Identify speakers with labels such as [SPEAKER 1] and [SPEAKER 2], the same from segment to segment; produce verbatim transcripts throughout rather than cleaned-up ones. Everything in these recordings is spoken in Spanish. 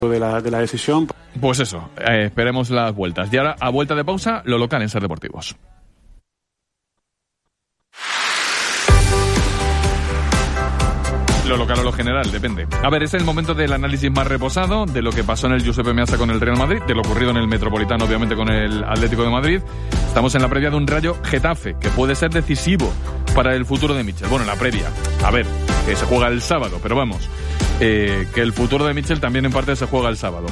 [SPEAKER 1] de la, de la decisión.
[SPEAKER 2] Pues eso, eh, esperemos las vueltas. Y ahora, a vuelta de pausa, lo local en Ser Deportivos. Lo local o lo general, depende. A ver, es el momento del análisis más reposado de lo que pasó en el Giuseppe Meazza con el Real Madrid, de lo ocurrido en el Metropolitano, obviamente, con el Atlético de Madrid. Estamos en la previa de un Rayo Getafe, que puede ser decisivo para el futuro de Mitchell. Bueno, la previa, a ver, que se juega el sábado, pero vamos, eh, que el futuro de Mitchell también en parte se juega el sábado.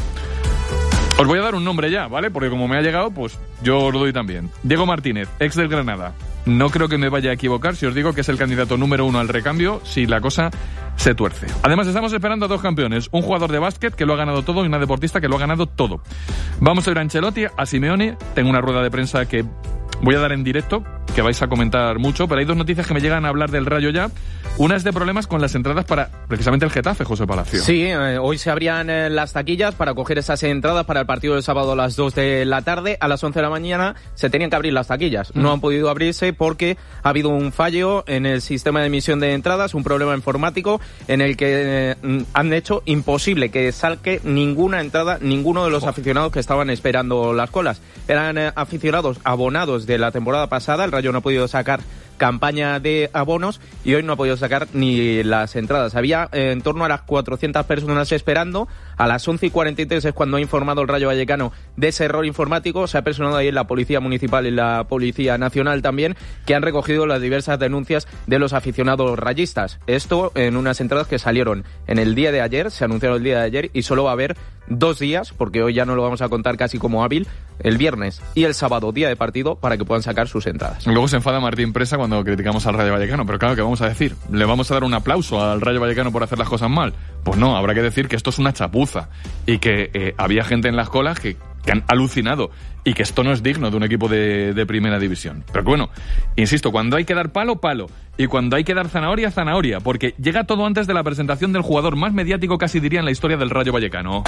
[SPEAKER 2] Os voy a dar un nombre ya, ¿vale? Porque como me ha llegado, pues yo os lo doy también. Diego Martínez, ex del Granada. No creo que me vaya a equivocar si os digo que es el candidato número uno al recambio si la cosa se tuerce. Además, estamos esperando a dos campeones. Un jugador de básquet que lo ha ganado todo y una deportista que lo ha ganado todo. Vamos a ir a Ancelotti, a Simeone. Tengo una rueda de prensa que voy a dar en directo, que vais a comentar mucho, pero hay dos noticias que me llegan a hablar del Rayo ya. Una es de problemas con las entradas para precisamente el Getafe, José Palacio.
[SPEAKER 3] Sí, eh, hoy se abrían eh, las taquillas para coger esas entradas para el partido del sábado a las dos de la tarde. A las once de la mañana se tenían que abrir las taquillas. Mm. No han podido abrirse porque ha habido un fallo en el sistema de emisión de entradas, un problema informático en el que eh, han hecho imposible que salque ninguna entrada, ninguno de los oh. aficionados que estaban esperando las colas. Eran eh, aficionados abonados de la temporada pasada. El Rayo no ha podido sacar campaña de abonos y hoy no ha podido sacar ni las entradas. Había eh, en torno a las cuatrocientas personas esperando. A las once y cuarenta y tres es cuando ha informado el Rayo Vallecano de ese error informático. Se ha personado ahí en la Policía Municipal y la Policía Nacional también, que han recogido las diversas denuncias de los aficionados rayistas. Esto en unas entradas que salieron en el día de ayer, se anunciaron el día de ayer y solo va a haber dos días, porque hoy ya no lo vamos a contar casi como hábil, el viernes y el sábado, día de partido, para que puedan sacar sus entradas.
[SPEAKER 2] Luego se enfada Martín Presa cuando criticamos al Rayo Vallecano, pero claro, ¿qué vamos a decir? ¿Le vamos a dar un aplauso al Rayo Vallecano por hacer las cosas mal? Pues no, habrá que decir que esto es una chapuza y que eh, había gente en las colas que, que han alucinado y que esto no es digno de un equipo de, de primera división. Pero bueno, insisto, cuando hay que dar palo, palo, y cuando hay que dar zanahoria, zanahoria, porque llega todo antes de la presentación del jugador más mediático, casi diría, en la historia del Rayo Vallecano.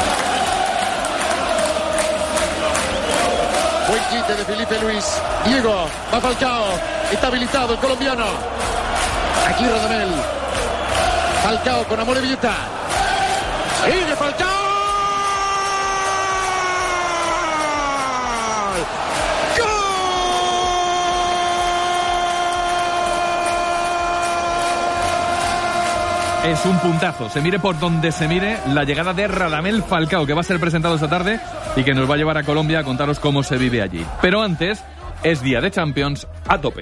[SPEAKER 4] Buen quite de Felipe Luis. Diego, va Falcao. Está habilitado el colombiano. Aquí Radamel. Falcao con Amorebieta. Sigue Falcao.
[SPEAKER 2] Es un puntazo, se mire por donde se mire, la llegada de Radamel Falcao, que va a ser presentado esta tarde y que nos va a llevar a Colombia a contaros cómo se vive allí. Pero antes, es día de Champions a tope.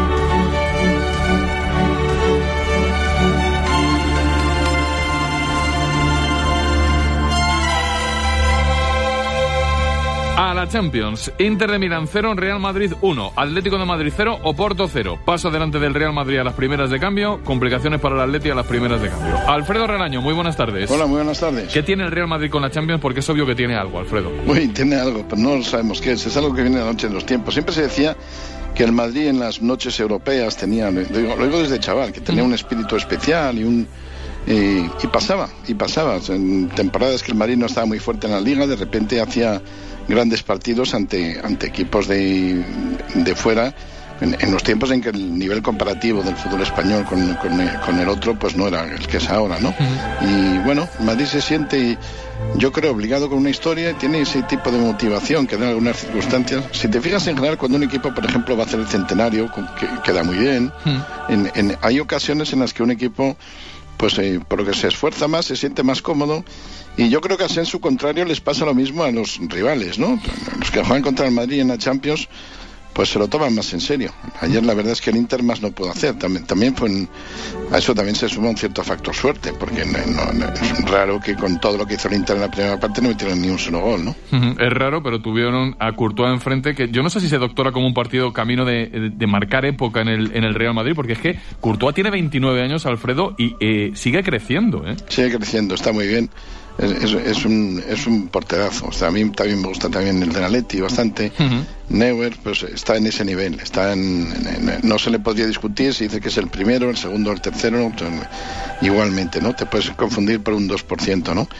[SPEAKER 2] A la Champions, Inter de Milán cero, Real Madrid uno, Atlético de Madrid cero, Oporto cero. Paso adelante del Real Madrid a las primeras de cambio, complicaciones para el Atleti a las primeras de cambio. Alfredo Relaño, muy buenas tardes.
[SPEAKER 5] Hola, muy buenas tardes.
[SPEAKER 2] ¿Qué tiene el Real Madrid con la Champions? Porque es obvio que tiene algo, Alfredo.
[SPEAKER 5] Uy, tiene algo, pero no sabemos qué es. Es algo que viene de la noche de los tiempos. Siempre se decía que el Madrid en las noches europeas tenía, lo digo, lo digo desde chaval, que tenía un espíritu especial y un... Y, y pasaba, y pasaba. En temporadas que el Madrid no estaba muy fuerte en la Liga, de repente hacía grandes partidos ante, ante equipos de, de fuera, en, en los tiempos en que el nivel comparativo del fútbol español con, con, con el otro pues no era el que es ahora, ¿no? Uh-huh. Y bueno, Madrid se siente, yo creo, obligado con una historia, tiene ese tipo de motivación que da algunas circunstancias. Si te fijas en general, cuando un equipo, por ejemplo, va a hacer el centenario, que queda muy bien, uh-huh. en, en, hay ocasiones en las que un equipo, pues eh, por lo que se esfuerza más, se siente más cómodo. Y yo creo que así en su contrario les pasa lo mismo a los rivales, ¿no? Los que juegan contra el Madrid en la Champions, pues se lo toman más en serio. Ayer la verdad es que el Inter más no pudo hacer. También, también fue en, a eso también se suma un cierto factor suerte, porque no, no, es raro que con todo lo que hizo el Inter en la primera parte no metieron ni un solo gol, ¿no?
[SPEAKER 2] Es raro, pero tuvieron a Courtois enfrente, que yo no sé si se doctora como un partido camino de, de marcar época en el, en el Real Madrid, porque es que Courtois tiene veintinueve años, Alfredo, y eh, sigue creciendo, ¿eh?
[SPEAKER 5] Sigue creciendo, está muy bien. Es, es, es un es un porterazo. O sea, a mí también me gusta también el de Atleti bastante. Uh-huh. Neuer pues está en ese nivel, está en, en, en, no se le podría discutir si dice que es el primero, el segundo, el tercero, igualmente, ¿no? Te puedes confundir por un dos por ciento, ¿no?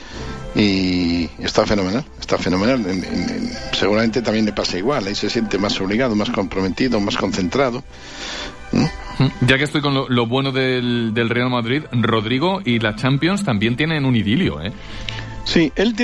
[SPEAKER 5] Y está fenomenal, está fenomenal. En, en, en, seguramente también le pasa igual, ahí se siente más obligado, más comprometido, más concentrado, ¿no?
[SPEAKER 2] Ya que estoy con lo, lo bueno del, del Real Madrid, Rodrigo y la Champions también tienen un idilio, ¿eh?
[SPEAKER 5] Sí, él